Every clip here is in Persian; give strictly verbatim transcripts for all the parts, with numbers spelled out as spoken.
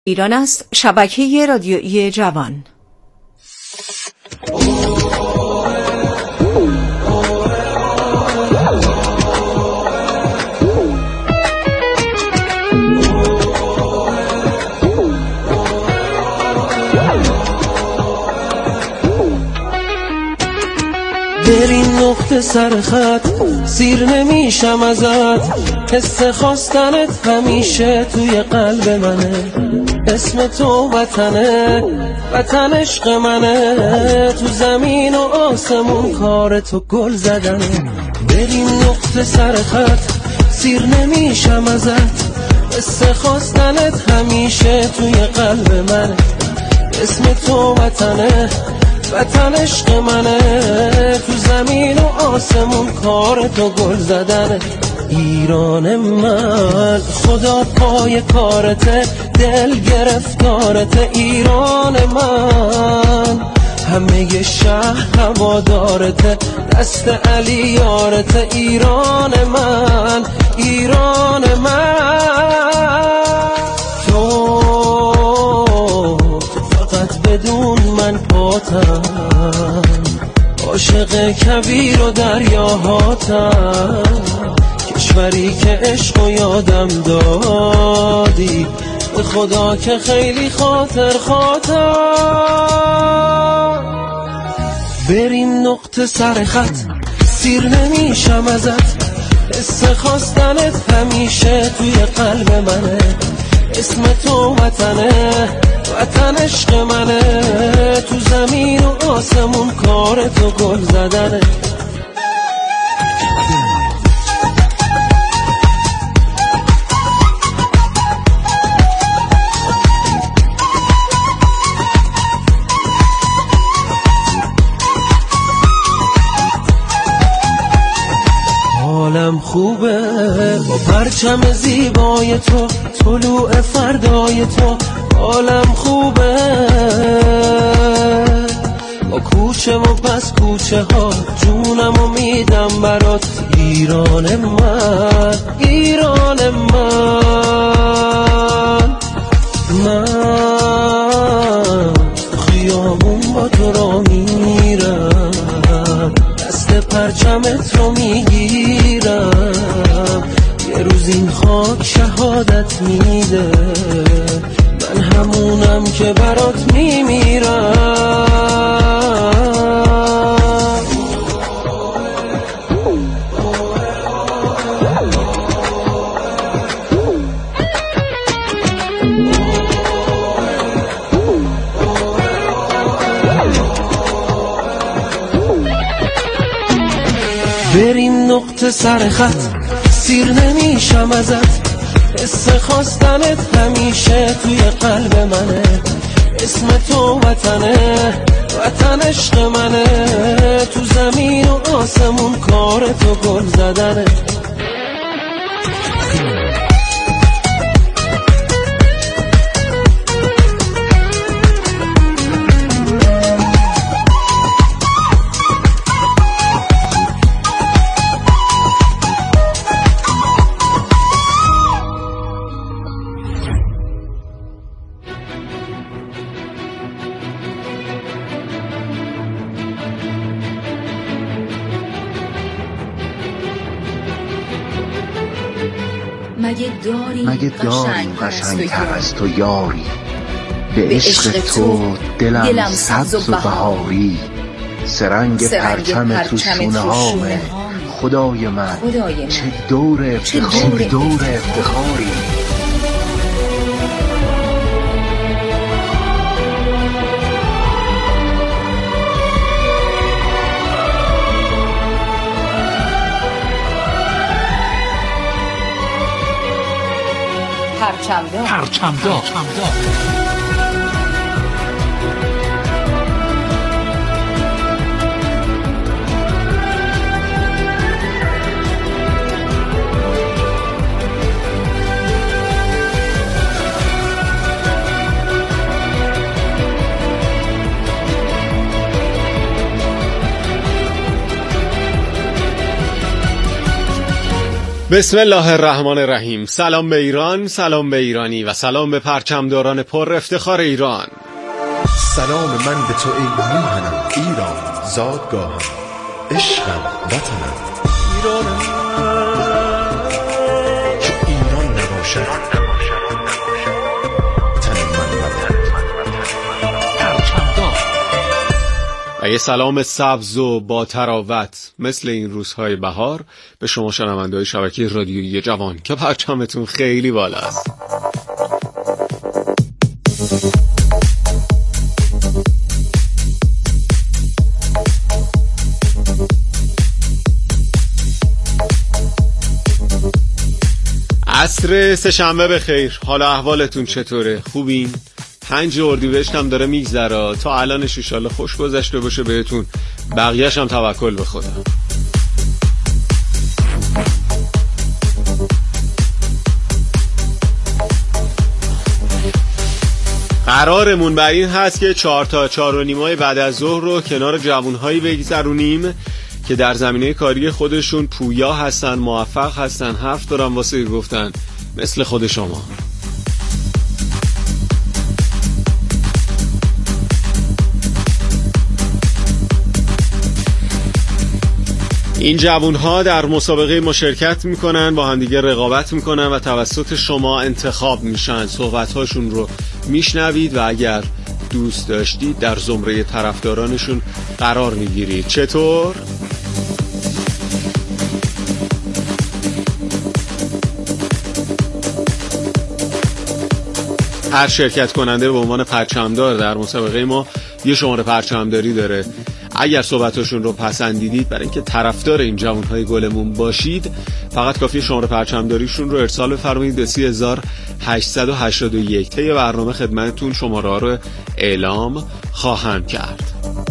ایران است. شبکه رادیویی جوان. بری نقطه سر خط سیر نمیشم ازت، حس خواستنت همیشه توی قلب منه. اسم تو وطنه، وطن عشق منه، تو زمین و آسمون کار تو گل زدنه. بری نقطه سر خط سیر نمیشم ازت، حس خواستنت همیشه توی قلب منه. اسم تو وطنه، وطن عشق منه، تو زمین و آسمون کار تو گل زدنه. ایران من خدا پای کارته، دل گرفتارته. ایران من همه شهر هوادارته، دست علی یارته. ایران من، ایران من، تو فقط بدون من پاتم، عاشق کبیر و دریاهاتم. کشوری که عشق و یادم دادی، به خدا که خیلی خاطر خاطر. بریم نقطه سر خط سیر نمیشم ازت، حس خواستنت همیشه توی قلب منه. اسم تو وطنه، وطن عشق منه، تو زمین و آسمون کار تو گل زدنه. حالم خوبه با پرچم زیبای تو، طلوع فردای تو. حالم خوبه با کوچه و پس کوچه ها، جونم و میدم برات. ایران من، ایران من، من خیابون با تو را میرم، دست پرچمت رو میگیرم. یه روز این خاک شهادت میده، من همونم که برات میمیرم. بریم نقطه سر خط سیر نمیشم ازت، حس خواستنت همیشه توی قلب منه. اسم تو وطنه، وطن عشق منه، تو زمین و آسمون کار تو گل زدنه. مگه داری قشنگتر از تو یاری، به عشق تو دلم سبز و بهاری. سرنگ پرچم تو شونه هامه، خدای من چه دور افتخاری، دور افتخاری. پرچمدار، پرچمدار. بسم الله الرحمن الرحیم. سلام به ایران، سلام به ایرانی و سلام به پرچمداران پر افتخار ایران. سلام من به تو ای میهنم ایران، زادگاهم، عشقم، وطنم. ایرانم که ایران نباشد تن من نباشد. پرچمدار. و یه سلام سبز و با تراوت مثل این روزهای بهار به شما شنونده‌های شبکه رادیویی جوان که پرچمتون خیلی بالا است. عصر سه‌شنبه بخیر. حالا احوالتون چطوره؟ خوبین؟ پنج اردیبهشت هم داره میگذره. تا الانش ان شاءالله خوش گذشته باشه بهتون. بقیه‌اش هم توکل به خدا. قرارمون بر این هست که چهار تا چهار و نیمای بعد از ظهر رو کنار جوانهایی بگذرونیم که در زمینه کاری خودشون پویا هستن، موفق هستن، حرف دارن واسه گفتن، مثل خود شما. این جوانها در مسابقه مشارکت میکنن، با هم دیگه رقابت میکنن و توسط شما انتخاب میشن. صحبت‌هاشون رو میشنوید و اگر دوست داشتید در زمره طرفدارانشون قرار میگیرید. چطور؟ هر شرکت کننده به عنوان پرچمدار در مسابقه ما یه شماره پرچمداری داره. اگر صحبتاشون رو پسندیدید برای اینکه طرفدار این جوانهای گلمون باشید، فقط کافیه شماره پرچمداریشون رو ارسال بفرمایید به سی هزار هشتصد و هشتاد و یک. طی برنامه خدمتتون شماره ها رو اعلام خواهم کرد.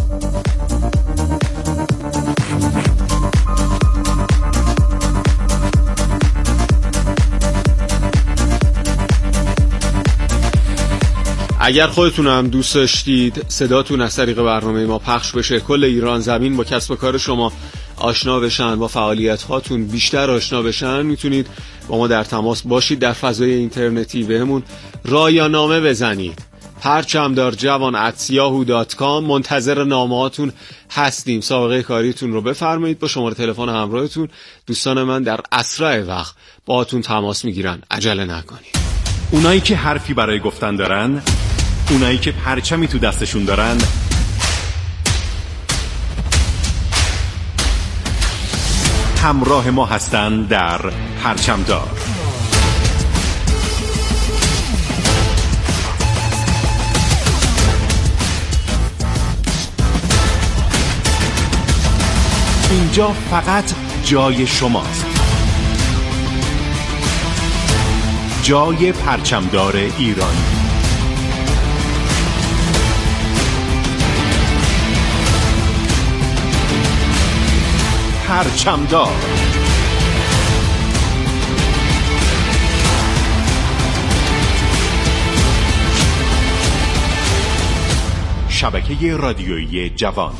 اگر خودتون هم دوست داشتید صداتون از طریق برنامه ما پخش بشه، کل ایران زمین با کسب و کار شما آشنا بشن، با فعالیت هاتون بیشتر آشنا بشن، میتونید با ما در تماس باشید. در فضای اینترنتی بهمون رایانامه بزنید. پرچمدار جوان ات یاهو دات کام. منتظر نامه‌هاتون هستیم. سابقه کاریتون رو بفرمایید. با شماره تلفن همراهتون دوستان من در اسرع وقت باهاتون تماس میگیرن. عجله نکنید. اونایی که حرفی برای گفتن دارن، اونایی که پرچمی تو دستشون دارن، همراه ما هستن در پرچمدار. اینجا فقط جای شماست، جای پرچمدار ایران. پرچمدار. شبکه رادیویی جوان.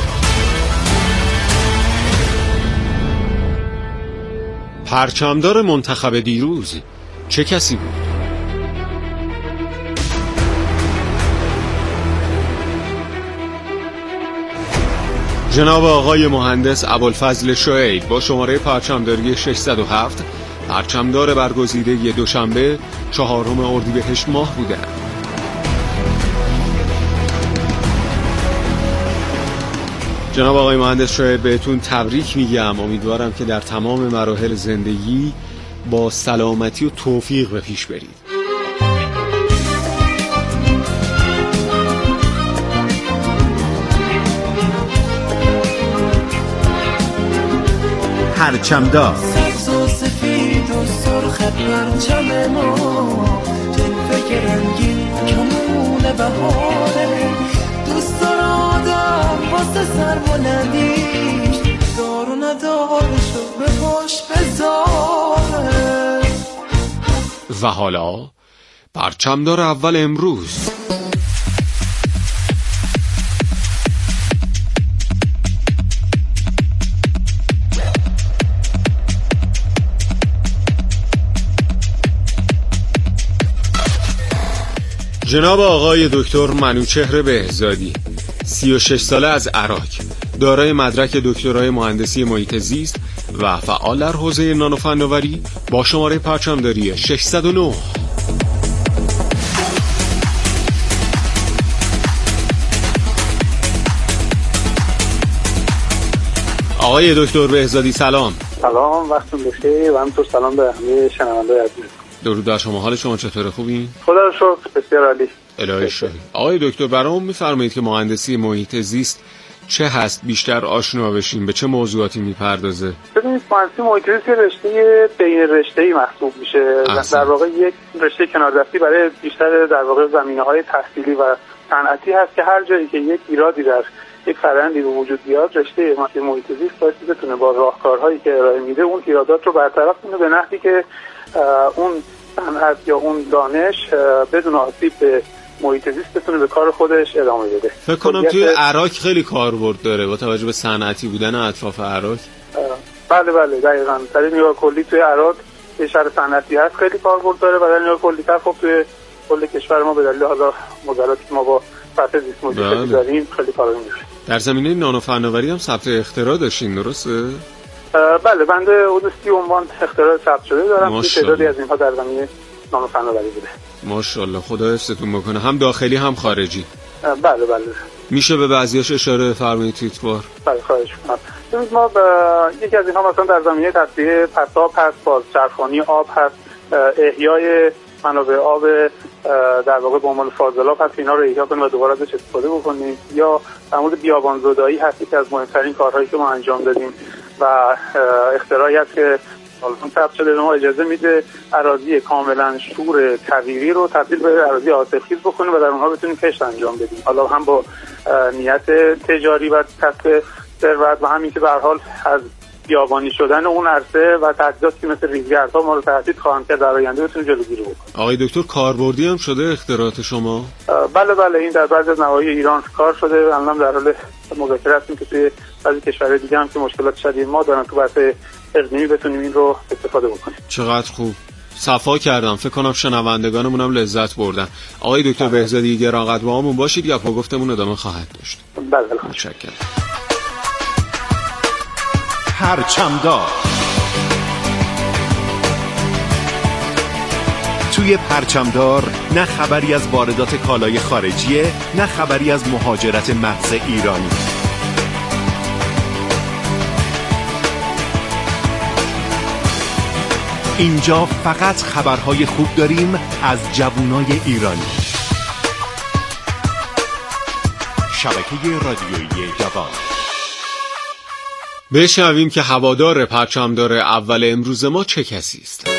پرچمدار منتخب دیروز چه کسی بود؟ جناب آقای مهندس ابوالفضل شعیب با شماره پرچمداری ششصد و هفت پرچمدار برگزیده دوشنبه چهارم اردیبهشت ماه بودند. جناب آقای مهندس شعیب بهتون تبریک میگم. امیدوارم که در تمام مراحل زندگی با سلامتی و توفیق به پیش برید. پرچمدار. سبز و سفید و سرخ پرچم ما، جلوه رنگین کمون بهاره، دوست داره آدم واسه سربلندیش دار و ندارشو به پاش بذاره. و حالا پرچمدار اول امروز. جناب آقای دکتر منوچهر بهزادی، سی و شش ساله از عراق، دارای مدرک دکترای مهندسی محیط زیست و فعال در حوزه نانوفناوری با شماره پرچمداری ششصد و نه. آقای دکتر بهزادی سلام. سلام، وقتتون بخیر و همینطور سلام به همه شنونده‌های عزیز. درود بر شما. حال شما چطوره؟ خوبین؟ خدا رو شکر، بسیار عالی. الهی شکر. آقای دکتر برامون می‌فرمایید که مهندسی محیط زیست چه هست؟ بیشتر آشنا بشیم. به چه موضوعاتی میپردازه؟ ببینید، مهندسی محیط زیست رشته بین رشته‌ای محسوب میشه. در واقع یک رشته کناردستی برای بیشتر در واقع زمینه‌های تحصیلی و صنعتی هست که هر جایی که یک ایرادی در یک فرآیندی به وجود بیاد، رشته محیط زیست باید بتونه با راهکارهایی که ارائه میده اون ایرادات رو برطرف کنه به نحوی که اون صنعت یا اون دانش بدون آسیب به محیط زیست بتونه به کار خودش ادامه بده. فکر کنم توی عراق خیلی کاربرد داره با توجه به صنعتی بودن اطراف عراق. بله بله دقیقاً. در نگاه کلی توی عراق یه شهر صنعتی هست، خیلی کاربرد داره و در نگاه کلی تر خب توی کل کشور ما به دلیل حالا مداراتی که ما با سطح زیست محیطی داریم خیلی کارا میشه. در زمینه نانوفناوری هم ثبت اختراع داشتین، درسته؟ بله، بنده حدود سی عنوان اختراع ثبت شده دارم که تعدادی از اینها در زمینه نانوفناوری بوده. ماشاءالله، خدا حفظتون بکنه، هم داخلی هم خارجی. بله بله. میشه به بعضیاش اشاره بفرمایید تیتوار؟ بله خواهش می‌کنم. ببینید، ما یکی از اینها مثلا در زمینه تصفیه پساب هست، بازچرخانی آب هست، احیای منابع آب در واقع به عنوان فاضلاب هست، اینا رو احیا کنیم و دوباره ازش استفاده بکنیم. یا در مورد بیابان‌زدایی هست که از مهمترین کارهایی که ما انجام دادیم و اختراعی هست که اون ثبت شده به ما اجازه میده اراضی کاملا شور کویری رو تبدیل به اراضی حاصلخیز بکنیم و در اونها بتونیم کشت انجام بدیم، حالا هم با نیت تجاری و کسب ثروت و همین که به هر حال از بیابانی شدن اون عرصه و تهدیداتی مثل ریزگردها ما رو تهدید خواهند کرد در آینده بتونیم جلوگیری بکنیم. آقای دکتر، کاربردی هم شده اختراعات شما؟ بله بله، این در بعضی از نواحی ایران کار شده. الان در حال مذاکره هستیم که توی بعضی کشورهای دیگه هم که مشکلات شدید ما دارن تو بحث اقلیمی بتونیم این رو استفاده بکنیم. چقدر خوب. صفا کردم. فکر کنم شنوندگانمون هم لذت بردن. آقای دکتر بهزادی گرامی با همون باشید، یا با گفتمون ادامه خواهد داشت. بله بله. متشکرم. پرچمدار. توی پرچمدار نه خبری از واردات کالای خارجیه، نه خبری از مهاجرت محض ایرانی. اینجا فقط خبرهای خوب داریم از جوانای ایرانی. شبکه رادیویی جوان. بشنویم که هوادار پرچمدار اول امروز ما چه کسی است.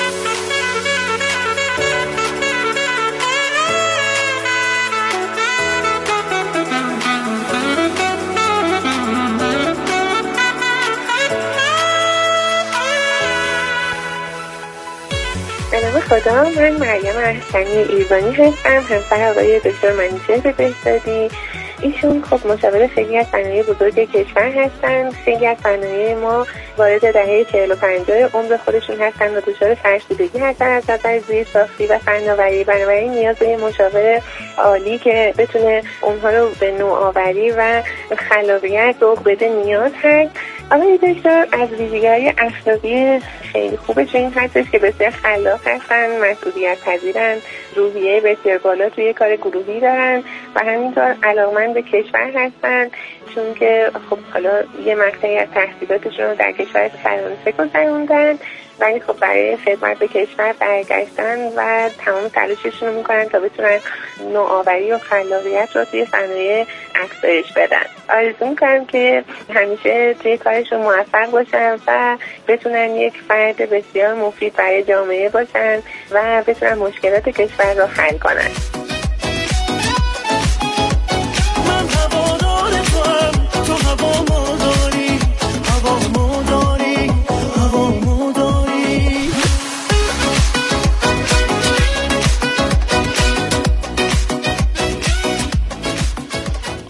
به خدا، من مریم احسنی ایرانی هستم، همسر آقای دکتر منوچهر بهزادی. ایشون خب مشاور خیلی از صنایع بزرگ کشور هستن. خیلی از صنایع ما وارد دهه چهل و پنجاه عمر خودشون هستن و دچار فرسودگی هستن از نظر زیرساختی و فناوری. بنابراین نیاز به مشاور عالی که بتونه اونها رو به نوآوری و خلاقیت سوق بده نیاز هست. آقای دکتر از ویژگی‌های اخلاقی خیلی خوبش این هستش که بسیار خلاق هستن، مسئولیت پذیرن، روحیه بسیار بالا توی کار گروهی دارن و همینطور علاقه‌مند به کشور هستن، چون که خب حالا یه مقطعی از تحصیلاتشون رو در کشور فرانسه گذروندن ولی خب برای خدمت به کشور برگشتن و تمام تلاششون رو میکنن تا بتونن نوآوری و خلاقیت رو توی صنایع افزایش بدن. آرزو میکنم که همیشه توی کارشون موفق باشن و بتونن یک فرد بسیار مفید برای جامعه باشن و بتونن مشکلات کشور رو حل کنن.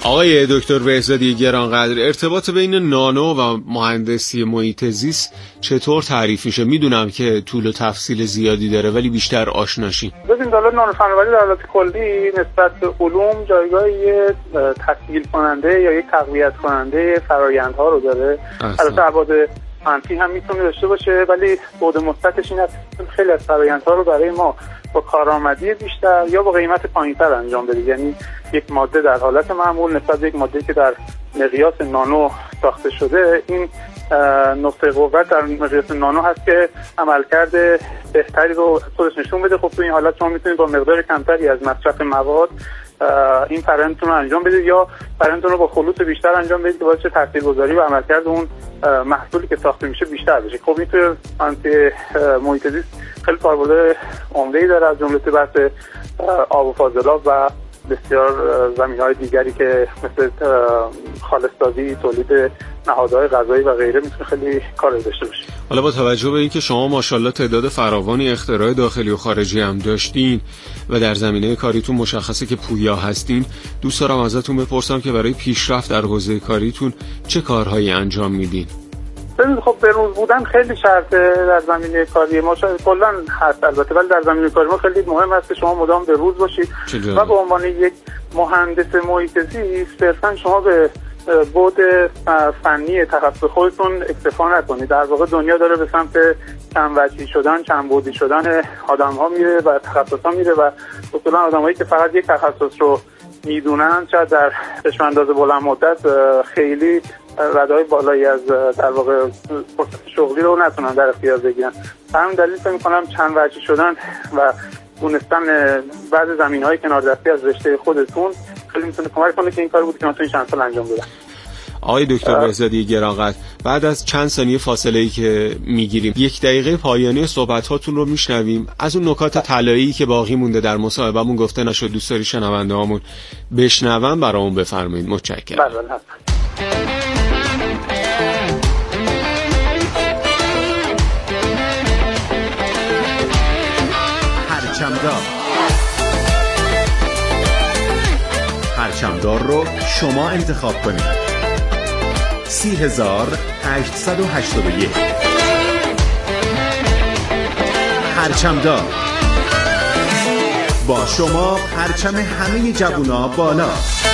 آقای دکتر بهزادی گرانقدر، ارتباط بین نانو و مهندسی محیط زیست چطور تعریف میشه؟ میدونم که طول و تفصیل زیادی داره ولی بیشتر آشناشین. ببین حالا نانو فناوری در حالت کلی نسبت به علوم جایگاه یه تسهیل کننده یا یک تقویت کننده فرآیندها رو داره. البته ابعاد منفی هم میتونه داشته باشه ولی بعد مثبتش این است خیلی از فرآیندها رو برای ما با کارآمدی بیشتر یا با قیمت پایینتر انجام بده. یعنی یک ماده در حالت معمول نسبت به یک ماده که در مقیاس نانو ساخته شده، این نقطه قوت در مقیاس نانو هست که عملکرد بهتری رو خودش نشون بده. خب تو این حالت شما میتونید با مقدار کمتری از مصرف مواد این فرآیندتون رو انجام بدید یا فرآیندتون رو با خلوط بیشتر انجام بدید که باعث تاثیرگذاری و عملکرد اون محصولی که ساخته میشه بیشتر بشه. خب این توی صنعت محیط زیست خیلی کاربرد عمده‌ای داره، از جمله بحث آب و فاضلاب و بسیار زمینه‌های دیگری که مثل خالص‌سازی، تولید نهادهای غذایی و غیره میتونه خیلی کار داشته باشه. حالا با توجه به اینکه شما ماشاءالله تعداد فراوانی اختراع داخلی و خارجی هم داشتین و در زمینه کاریتون مشخصه که پویا هستین، دوست دارم ازتون بپرسم که برای پیشرفت در حوزه کاریتون چه کارهایی انجام میدین؟ خب بروز بودن خیلی شرطه در زمینه کاری ما، شاید کلا هست البته، ولی در زمینه کاری ما خیلی مهم است که شما مدام بروز باشید و به عنوان یک مهندس محیط زیست صرفا شما به بعد فنی تخصص خودتون اکتفا نکنید. در واقع دنیا داره به سمت چند وجهی شدن، چند بعدی شدن آدم‌ها میره و تخصص‌ها میره و اصولا آدمایی که فقط یک تخصص رو میدونن شاید در چشم‌انداز بلند مدت خیلی ردای بالایی از در واقع فرصت شغلی رو نتونن در اختیار بگیرن. همین دلیل فکر می‌کنم چند وجهی شدن و دونستن بعض زمینه‌های کنار دستی از رشته خودتون خیلی میتونه کمک کنه که این کار بود که من تو این چند سال انجام دادم. آقای دکتر بهزادی گرانقدر، بعد از چند ثانیه فاصله‌ای که میگیریم یک دقیقه پایانی صحبت‌هاتون رو میشنویم. از اون نکات طلایی که باقی مونده در مصاحبهمون گفته نشد دوست داری شنونده‌هامون بشنون برامون بفرمایید. متشکرم. بله پرچمدار پرچمدار رو شما انتخاب کنید. سی هزار هشتصد و هشتاد و یک پرچمدار با شما، پرچم همه جوونا بالا.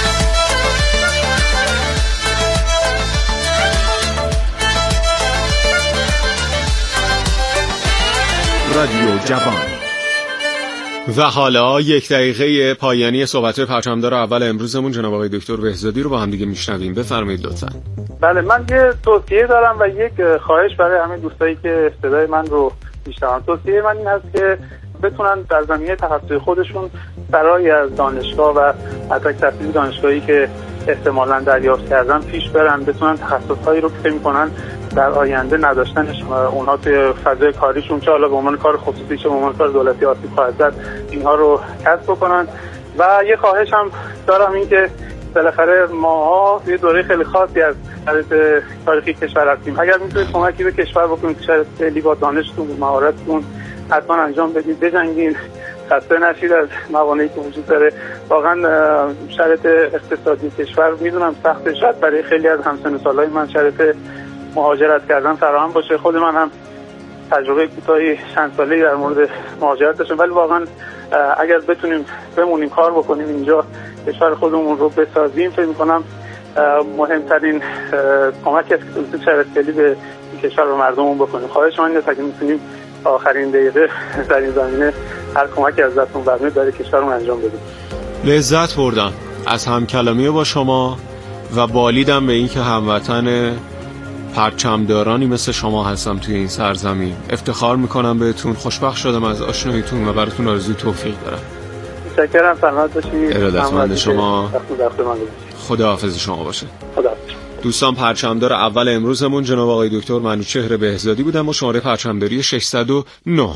رادیو جوان. و حالا یک دقیقه پایانی صحبت‌های پرچمدار اول امروزمون جناب آقای دکتر بهزادی رو با هم دیگه میشنویم. بفرمایید لطفاً. بله، من یه توصیه دارم و یک خواهش برای همه دوستایی که صدای من رو میشنون. توصیه من این هست که بتونن در زمینه تخصصی خودشون برای از دانشگاه و حتی تحصیل دانشگاهی که احتمالاً دریافت کردن پیش برن، بتونن تخصص‌هایی رو که فکر می‌کنن در آینده نداشتنش اونها توی فضای کاریشون، چه حالا به عنوان کار خصوصی چه به عنوان کار دولتی آسیب خواهد زد، اینها رو کسب بکنن. و یه خواهش هم دارم این که بالاخره ماها یه دوره خیلی خاصی از تاریخی کشور هستیم. اگر میتونید کمکی به کشور بکنید، شاید خیلی با دانشتون و مهارتتون حتما انجام بدید، بجنگید، خسته نشید از موانعی که وجود داره. واقعا شرایط اقتصادی کشور میدونم سخته، شاید برای خیلی از همسن سالای من شرایط مهاجرت کردن فراهم باشه. خود من هم تجربه کوتاهی چند ساله‌ای در مورد مهاجرت داشتم، ولی واقعا اگر بتونیم بمونیم کار بکنیم اینجا، کشور خودمون رو بسازیم، فکر می‌کنم مهمترین کمک است که شرایط فعلی به این کشور و مردممون بکنیم. خواهش من اینه که می‌تونیم آخرین دقیقه در این زمینه هر کمکی از دستمون برمیاد برای کشورمون انجام بدیم. لذت بردم از همکلامی با شما و بالیدم به این که هموطن پرچمدارانی مثل شما هستم توی این سرزمین. افتخار میکنم بهتون، خوشبخت شدم از آشناییتون و براتون آرزوی توفیق دارم. متشکرم، سلامت باشید. ارادتمند شما. خداحافظ شما باشه. خداحافظ. دوستان، پرچمدار اول امروزمون جناب آقای دکتر منوچهر بهزادی بودن با شماره پرچمداری ششصد و نه.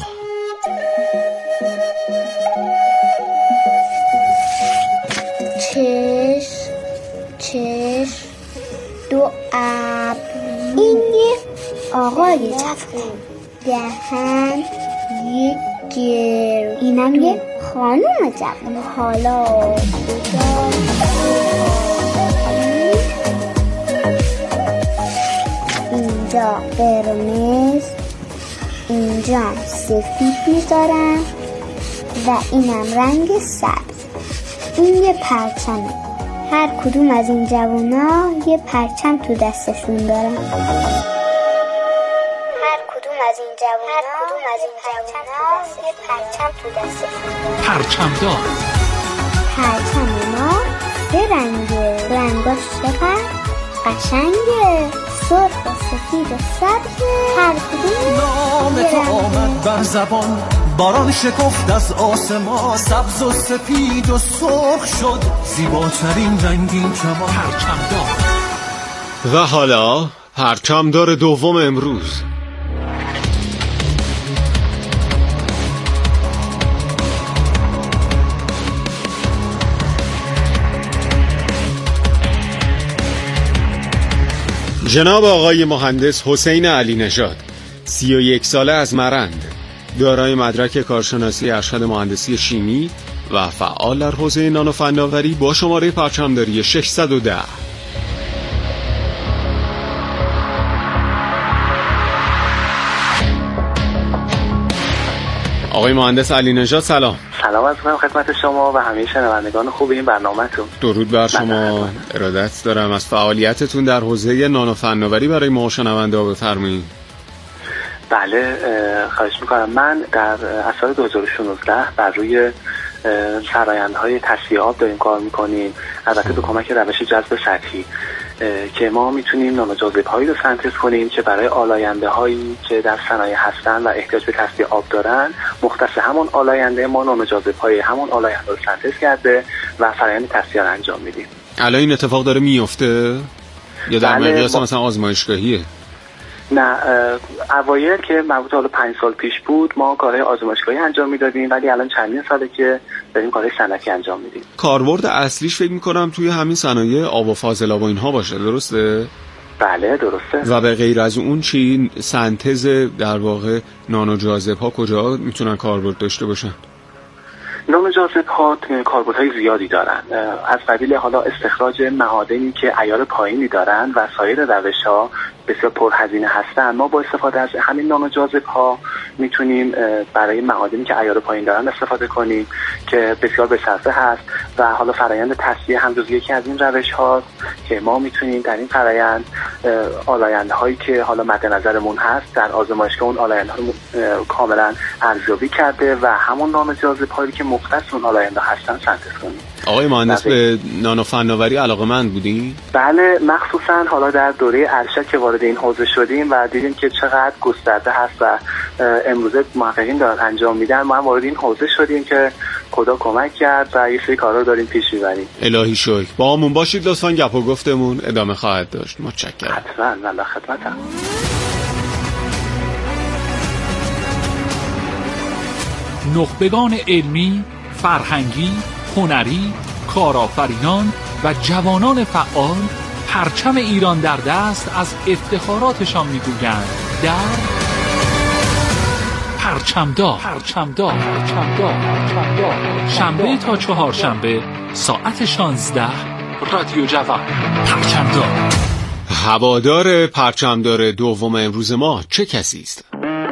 چشم چشم دو ابر، این یه آقای جوان، دهن یک گرد، اینم یه خانم جوان. حالا کجا اینجا قرمز، اینجا سفید میذارم و اینم رنگ سبز. این یه پرچمه. هر کدوم از این جوانا یه پرچم تو دستشون دارن. هر کدوم از این جوانا هر کدوم از این جوانا یه پرچم تو دستشون دارن. پرچم دار. پرچم ما سه رنگه. رنگاش چقدر قشنگه. سرخ و سفید و سبز. هر کدوم نام تو آمد بر زبان، باران شکفت از آسمان، سبز و سپید و سرخ شد زیباترین رنگین کمان. پرچمدار. و حالا پرچمدار دوم امروز. جناب آقای مهندس حسین علی نژاد، سی و یک ساله از مرند، دارای مدرک کارشناسی ارشد مهندسی شیمی و فعال در حوزه نانوفناوری با شماره پرچمداری ششصد و ده. آقای مهندس علی نژاد سلام. سلام عرض می‌کنم خدمت شما و همه شنوندگان خوب این برنامه‌تون. درود بر شما. ارادت دارم. از فعالیتتون در حوزه نانوفناوری برای ما شنونده بفرمایید. بله خواهش می‌کنم. من در سال دو هزار و شانزده بر روی فرآیندهای تصفیه آب داریم کار می‌کنیم، البته به کمک روش جذب سطحی که ما میتونیم نانوجاذبه‌هایی رو سنتز کنیم که برای آلاینده‌هایی که در صنایع هستن و احتیاج به تصفیه آب دارن، مختص همون آلاینده ما نانوجاذبه‌های همون آلاینده رو سنتز کرده و فرآیند تصفیه رو انجام میدیم. الان این اتفاق داره میفته یا در بله مقیاس با... مثلا آزمایشگاهیه؟ نه، اوایل که مربوط حالا پنج سال پیش بود ما کارهای آزمایشگاهی انجام میدادیم، ولی الان چندین ساله که داریم کارهای صنعتی انجام میدیم. کاربرد اصلیش فکر میکنم توی همین صنایع آب و فاضلاب و اینها باشه، درسته؟ بله درسته. و به غیر از اون چی سنتز در واقع نانوجاذب‌ها کجا میتونن کاربرد داشته باشن؟ نانوجاذب‌ها کاربردهای زیادی دارن، از قبیل حالا استخراج معادنی که عیار پایینی دارن و سایر روش‌ها بسیار پرهزینه هستن. ما با استفاده از همین نانوجاذب‌ها میتونیم برای معادنی که عیار پایین دارن استفاده کنیم که بسیار به‌صرفه هست و حالا فرآیند تصفیه هم جزو یکی از این روش‌هاست که ما میتونیم در این فرآیند آلاینده‌هایی که حالا مد نظرمون هست در آزمایشگاه اون آلایندها رو کاملا ارزیابی کرده و همون نانوجاذب‌هایی که مختص اون آلاینده هستن سنتز کنیم. آقای مهندس به نانوفناوری علاقه‌مند بودین؟ بله، مخصوصا حالا در دوره ارشد که وارد این حوزه شدیم و دیدیم که چقدر گسترده هست و امروزه محققین دارن انجام میدن، ما هم وارد این حوزه شدیم که خدا کمک کرد و یه سری کارا رو داریم پیش میبریم. الهی شکر. با همون باشید لطفاً گپ و گفتمون ادامه خواهد داشت. متشکرم. حتما. والله خدمتم. نخبگان علمی، فرهنگی، هنری، کارآفرینان و جوانان فعال پرچم ایران در دست از افتخاراتشان میگویند در پرچمدار. پرچمدار. پرچمدار. پرچمدار. شنبه تا چهارشنبه ساعت شانزده رادیو جوان. پرچمدار. هوادار پرچمدار دوم امروز ما چه کسی است؟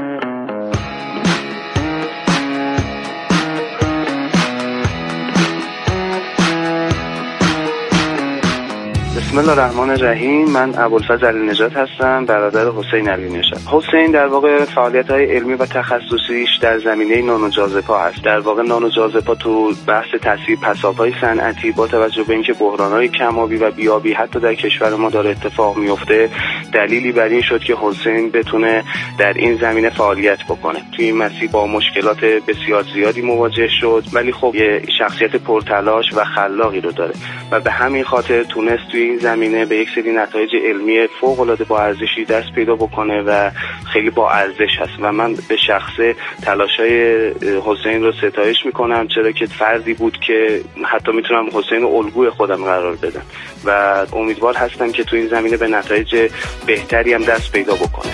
بسم الله الرحمن الرحیم. من ابوالفضل علی نژاد هستم، برادر حسین علی نژاد. حسین در واقع فعالیت‌های علمی و تخصصیش در زمینه نانوجاذب‌ها است. در واقع نانوجاذب‌ها تو بحث تاثیر پساب‌های صنعتی با توجه به اینکه بحران‌های کم‌آبی و بیابی حتی در کشور ما داره اتفاق میفته، دلیلی بر این شد که حسین بتونه در این زمینه فعالیت بکنه. توی این مسیر با مشکلات بسیار زیادی مواجه شد، ولی خب یه شخصیت پرتلاش و خلاقی رو داره و به همین خاطر تونست توی این زمینه به یک سری نتایج علمی فوق‌العاده با ارزشی دست پیدا بکنه و خیلی با ارزش هست و من به شخصه تلاش‌های حسین رو ستایش میکنم، چرا که فردی بود که حتی میتونم حسین رو الگوی خودم قرار بدم و امیدوار هستم که تو این زمینه به نتایج بهتری هم دست پیدا بکنه.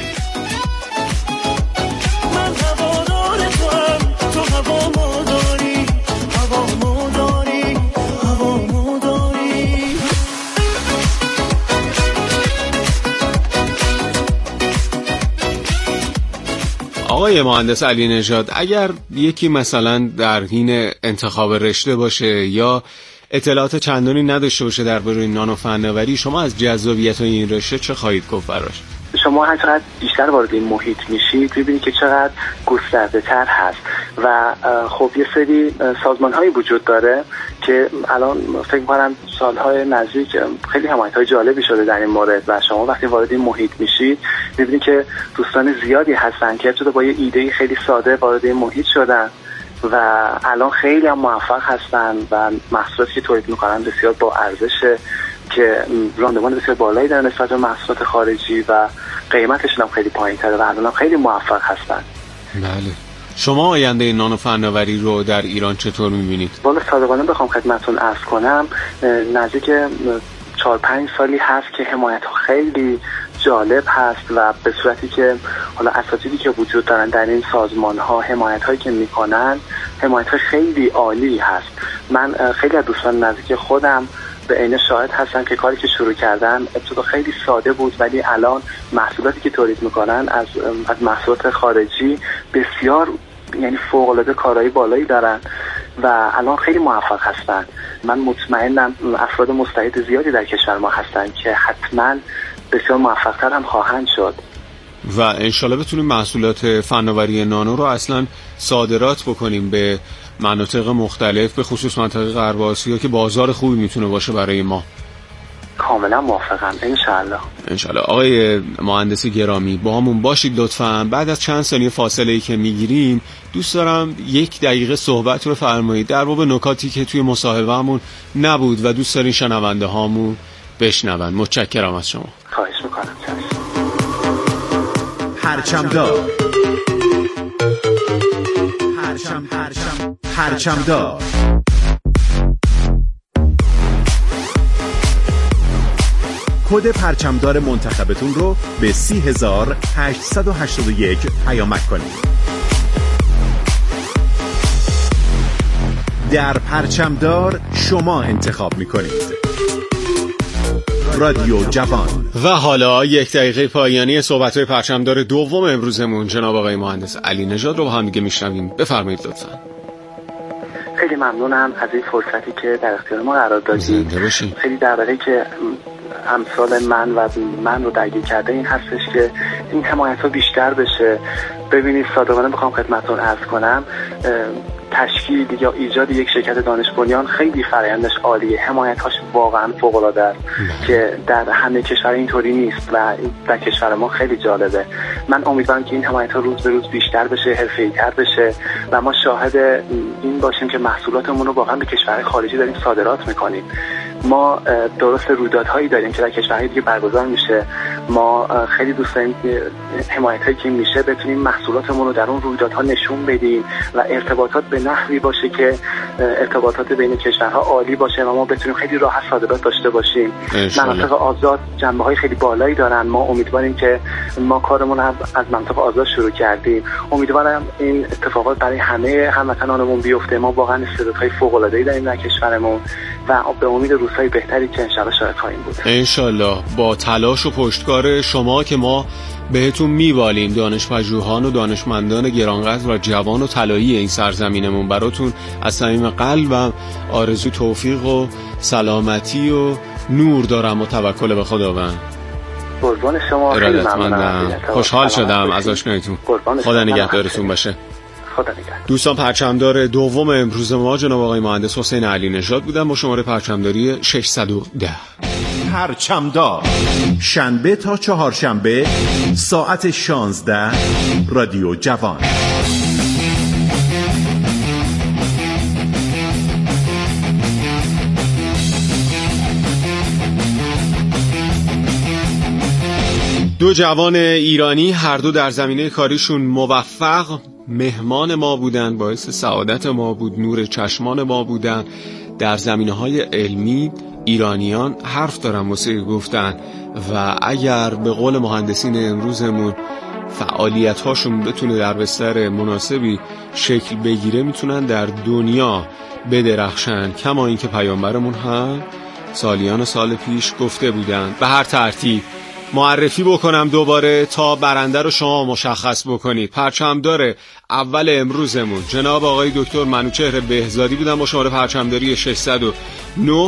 آقای مهندس علی نژاد، اگر یکی مثلا در حین انتخاب رشته باشه یا اطلاعات چندانی نداشته باشه درباره نانو فناوری، شما از جذابیت این رشته چه خواهید گفت براش؟ شما هر چقدر بیشتر وارد این محیط میشید میبینید که چقدر گسترده تر هست و خب یه سری سازمان هایی وجود داره که الان فکر می‌کنم سالهای نزدیک خیلی حمایت های جالبی شده در این مورد و شما وقتی وارد این محیط میشید میبینید که دوستان زیادی هستن که ابتدا با یه ایده خیلی ساده وارد این محیط شدن و الان خیلی هم موفق هستن و محصولاتی که تولید میکنن بسیار با ارزشه که راندمان بسیار بالایی دارن نسبت به محصولات خارجی و قیمتشون هم خیلی پایین‌تره و الان هم خیلی موفق هستن. بله. شما آینده نانو فناوری رو در ایران چطور می‌بینید؟ والا صادقانه بخوام خدمتتون عرض کنم، نزدیک چهار پنج سالی هست که حمایت خیلی جالب هست و به صورتی که حالا اساتیدی که وجود دارن در این سازمان ها حمایت هایی که میکنن حمایت های خیلی عالی هست. من خیلی از دوستان نزدیک خودم به عین شاهد هستن که کاری که شروع کردن ابتدا خیلی ساده بود ولی الان محصولاتی که تولید میکنن از از محصولات خارجی بسیار یعنی فوق العاده کارایی بالایی دارن و الان خیلی موفق هستن. من مطمئنم افراد مستعد زیادی در کشور ما هستن که حتما بسیار موفق‌تر هم خواهند شد و انشالله بتونیم محصولات فناوری نانو رو اصلا صادرات بکنیم به مناطق مختلف، به خصوص منطقه غرب آسیا که بازار خوبی میتونه باشه برای ما. کاملا موافقم انشالله. انشالله. آقای مهندس گرامی با همون باشید لطفاً. بعد از چند ثانیه فاصله ای که میگیریم دوست دارم یک دقیقه صحبت رو فرمایید در باب نکاتی که توی مصاحبه همون نبود و دوست دارین شنونده هامون بشنون. متشکرم از شما. خواهش میکنم. پرچمدار پرچم پرچم پرچمدار کد پرچمدار منتخبتون رو به سی هزار هشتصد و هشتاد و یک پیامک کنید. در پرچمدار شما انتخاب میکنید. رادیو جوان. و حالا یک دقیقه پایانی صحبت‌های پرچمدار دوم امروزمون جناب آقای مهندس علی نژاد رو با هم دیگه میشنویم. بفرمایید لطفاً. خیلی ممنونم از این فرصتی که در اختیار ما قرار دادید. خیلی درباره که امثال من و من رو درگیر کرده این هستش که این حمایت ها بیشتر بشه. ببینید صادقانه بخوام خدمتتون عرض کنم، تشکیل یا ایجاد یک شرکت دانش بنیان خیلی فرآیندش عالیه، حمایت‌هاش واقعا فوق‌العاده است که در همه کشور اینطوری نیست و در کشور ما خیلی جالبه. من امیدوارم که این حمایت‌ها روز به روز بیشتر بشه، حرفه‌ای‌تر بشه و ما شاهد این باشیم که محصولاتمون رو واقعا به کشورهای خارجی داریم صادرات می‌کنیم. ما درست رویدادهایی داریم که در کشورهای دیگه برگزار میشه. ما خیلی دوست داریم حمایتایی که میشه بتونیم محصولاتمون رو در اون رویدادها نشون بدیم و ارتباطات به نحوی باشه که ارتباطات بین کشورها عالی باشه و ما بتونیم خیلی راحت صادرات داشته باشیم. مناطق آزاد جنبه‌های خیلی بالایی دارن. ما امیدواریم که ما کارمون رو از منطقه آزاد شروع کردیم. امیدوارم این اتفاقات برای همه هموطنانمون بیفته. ما واقعا استعدادهای فوق‌العاده‌ای داریم در کشورمون و به امید روزهای بهتری که انشالله شاهد خواهیم بود. انشالله با تلاش و پشتکار شما که ما بهتون میبالیم، دانشپژوهان و دانشمندان گرانقدر و جوان و طلایی این سرزمینمون، براتون از صمیم قلبم آرزو توفیق و سلامتی و نور دارم و توکل به خداوند. قربان شما. خیلی ممنونم. خوشحال شدم از آشناییتون. خدا نگهدارتون باشه. دوستان، پرچمدار دوم امروز ما جناب آقای مهندس حسین علی نژاد بودن با شماره پرچمداری ششصد و ده. پرچمدار شنبه تا چهارشنبه ساعت شانزده رادیو جوان. دو جوان ایرانی هر دو در زمینه کاریشون موفق مهمان ما بودن، باعث سعادت ما بود، نور چشمان ما بودن. در زمینه‌های علمی ایرانیان حرف دارن واسه گفتن و اگر به قول مهندسین امروزمون فعالیت‌هاشون بتونه در بستر مناسبی شکل بگیره میتونن در دنیا بدرخشن، کما اینکه پیامبرمون هم سالیان سال پیش گفته بودن. به هر ترتیب معرفی بکنم دوباره تا برنده رو شما مشخص بکنید. پرچمدار اول امروزمون جناب آقای دکتر منوچهر بهزادی بودن با شماره پرچمداری ششصد و نه.